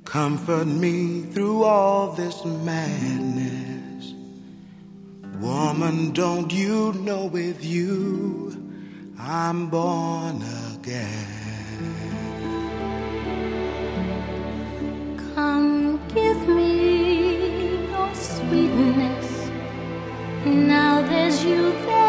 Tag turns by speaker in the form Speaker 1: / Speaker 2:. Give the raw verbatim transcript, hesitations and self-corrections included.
Speaker 1: Comfort me through all this madness. Woman, don't you know with you I'm born again.
Speaker 2: Come give me your sweetness. Now there's you there.